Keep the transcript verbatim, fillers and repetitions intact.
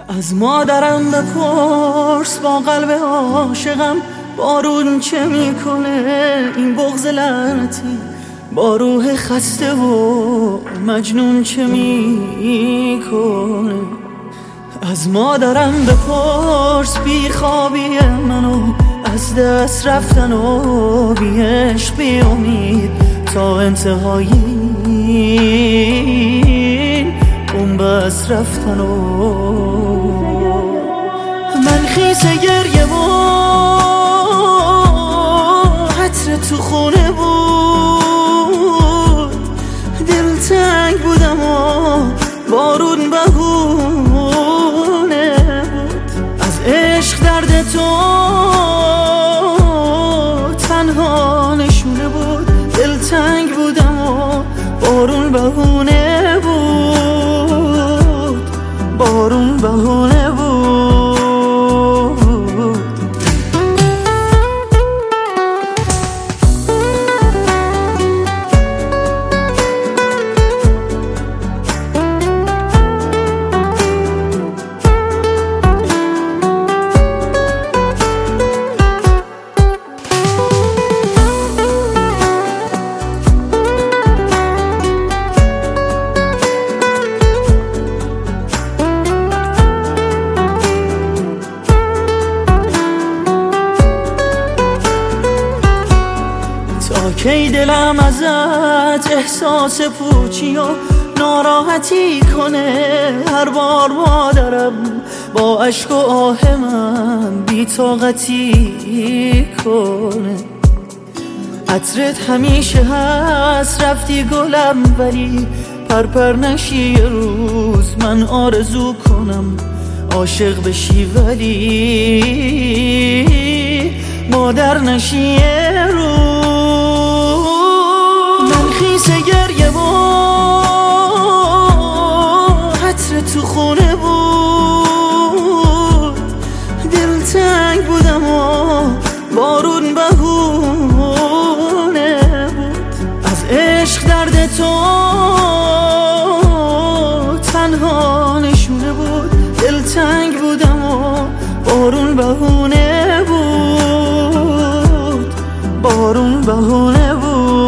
از مادرم بپرس با قلب عاشقم بارون چه میکنه، این بغض لعنتی با روح خسته و مجنون چه میکنه. از مادرم بپرس بی خوابی منو، از دست رفتن و بی عشق بی امید تا انتهای اون بس رفتن و من خیس گریه و عطر تو خونه بود، دلتنگ بودم و بارون بهونه بود. از عشق درد تو تنها نشونه بود، دلتنگ بودم و بارون بهونه بود، بارون بهونه بود. کی دلم ازت احساس پوچی و ناراحتی کنه، هر بار مادرم با عشق و آه من بی‌طاقتی کنه. عطرت همیشه هست، رفتی گلم ولی پرپر نشی یه روز، من آرزو کنم عاشق بشی ولی مادر نشی یه روز. خیس گریه و عطر تو خونه بود، دلتنگ بودم و بارون بهونه بود. از عشق درد تو تنها نشونه بود، دلتنگ بودم و بارون بهونه بود، بارون بهونه بود.